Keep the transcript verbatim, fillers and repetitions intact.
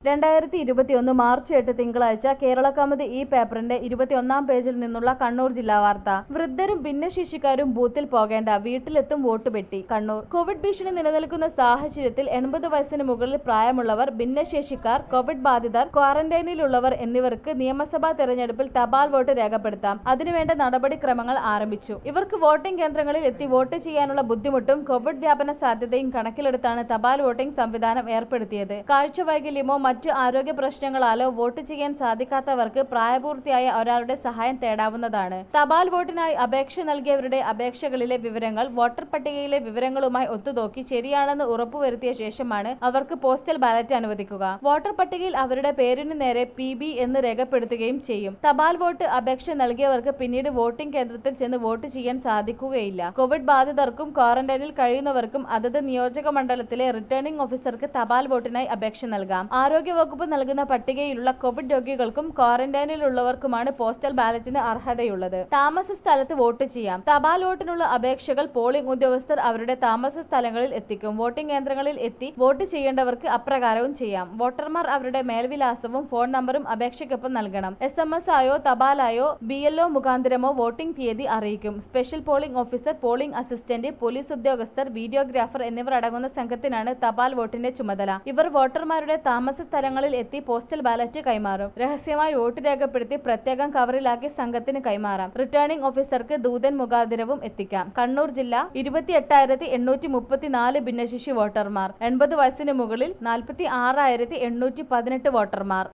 രണ്ടായിരത്തി ഇരുപത്തിയൊന്ന് മാർച്ച് എട്ട് തിങ്കളാഴ്ച കേരള കൗമുദി ഈ പേപ്പറിന്റെ ഇരുപത്തിയൊന്നാം പേജിൽ നിന്നുള്ള കണ്ണൂർ ജില്ലാ വാർത്ത. വൃദ്ധരും ഭിന്നശേഷിക്കാരും ബൂത്തിൽ പോകേണ്ട, വീട്ടിലെത്തും വോട്ട് പെട്ടി. കണ്ണൂർ. കോവിഡ് ഭീഷണി നിലനിൽക്കുന്ന സാഹചര്യത്തിൽ എൺപത് വയസ്സിന് മുകളിൽ പ്രായമുള്ളവർ, ഭിന്നശേഷിക്കാർ, കോവിഡ് ബാധിതർ, ക്വാറന്റൈനിലുള്ളവർ എന്നിവർക്ക് നിയമസഭാ തെരഞ്ഞെടുപ്പിൽ തപാൽ വോട്ട് രേഖപ്പെടുത്താം. അതിനുവേണ്ട നടപടിക്രമങ്ങൾ ആരംഭിച്ചു. ഇവർക്ക് വോട്ടിംഗ് കേന്ദ്രങ്ങളിൽ എത്തി വോട്ട് ചെയ്യാനുള്ള ബുദ്ധിമുട്ടും കോവിഡ് വ്യാപന സാധ്യതയും കണക്കിലെടുത്താണ് തപാൽ വോട്ടിംഗ് സംവിധാനം ഏർപ്പെടുത്തിയത്. കാഴ്ചവൈകല്യമോ മറ്റ് ആരോഗ്യ പ്രശ്നങ്ങളാലോ വോട്ട് ചെയ്യാൻ സാധിക്കാത്തവർക്ക് പ്രായപൂർത്തിയായ ഒരാളുടെ സഹായം തേടാവുന്നതാണ്. തപാൽ വോട്ടിനായി അപേക്ഷ നൽകിയവരുടെ അപേക്ഷകളിലെ വിവരങ്ങൾ വോട്ടർ പട്ടികയിലെ വിവരങ്ങളുമായി ഒത്തുനോക്കി ശരിയാണെന്ന് ഉറപ്പുവരുത്തിയ ശേഷമാണ് അവർക്ക് പോസ്റ്റൽ ബാലറ്റ് അനുവദിക്കുക. വോട്ടർ പട്ടികയിൽ അവരുടെ പേരിനു നേരെ പി ബി എന്ന് രേഖപ്പെടുത്തുകയും ചെയ്യും. തപാൽ വോട്ട് അപേക്ഷ നൽകിയവർക്ക് പിന്നീട് വോട്ടിംഗ് കേന്ദ്രത്തിൽ ചെന്ന് വോട്ട് ചെയ്യാൻ സാധിക്കുകയില്ല. കോവിഡ് ബാധിതർക്കും ക്വാറന്റൈനിൽ കഴിയുന്നവർക്കും അതത് നിയോജക മണ്ഡലത്തിലെ റിട്ടേണിംഗ് ഓഫീസർക്ക് തപാൽ വോട്ടിനായി അപേക്ഷ നൽകാം. ആരോഗ്യവകുപ്പ് നൽകുന്ന പട്ടികയിലുള്ള കോവിഡ് രോഗികൾക്കും ക്വാറന്റൈനിലുള്ളവർക്കുമാണ് പോസ്റ്റൽ ബാലറ്റിന് അർഹതയുള്ളത്. താമസ സ്ഥലത്ത് വോട്ട് ചെയ്യാം. തപാൽ വോട്ടിനുള്ള അപേക്ഷകൾ പോളിംഗ് ഉദ്യോഗസ്ഥർ അവരുടെ താമസ സ്ഥലങ്ങളിൽ എത്തിക്കും. വോട്ടിംഗ് കേന്ദ്രങ്ങളിൽ എത്തി വോട്ട് ചെയ്യേണ്ടവർക്ക് അപ്രകാരവും ചെയ്യാം. വോട്ടർമാർ അവരുടെ മേൽവിലാസവും ഫോൺ നമ്പറും അപേക്ഷയ്ക്കൊപ്പം നൽകണം. എസ് എം എസ് ആയോ തപാലായോ ബി എൽ ഒ മുഖാന്തരമോ വോട്ടിംഗ് തീയതി അറിയിക്കും. Special polling officer, polling assistant, police ഉദ്യോഗസ്ഥർ, വീഡിയോഗ്രാഫർ എന്നിവർ അടങ്ങുന്ന സംഘത്തിനാണ് തപാൽ വോട്ടിന്റെ ചുമതല. ഇവർ വോട്ടർമാരുടെ താമസ സ്ഥലങ്ങളിൽ എത്തി പോസ്റ്റൽ ബാലറ്റ് കൈമാറും. രഹസ്യമായി വോട്ട് രേഖപ്പെടുത്തി പ്രത്യേകം കവറിലാക്കി സംഘത്തിന് കൈമാറാം. റിട്ടേണിംഗ് ഓഫീസർക്ക് ദൂതൻ മുഖാന്തരവും എത്തിക്കാം. കണ്ണൂർ ജില്ല ഇരുപത്തി എട്ടായിരത്തി എണ്ണൂറ്റി മുപ്പത്തിനാല് ഭിന്നശേഷി വോട്ടർമാർ, എൺപത് വയസ്സിന് മുകളിൽ നാൽപ്പത്തി ആറായിരത്തി എണ്ണൂറ്റി പതിനെട്ട് വോട്ടർമാർ.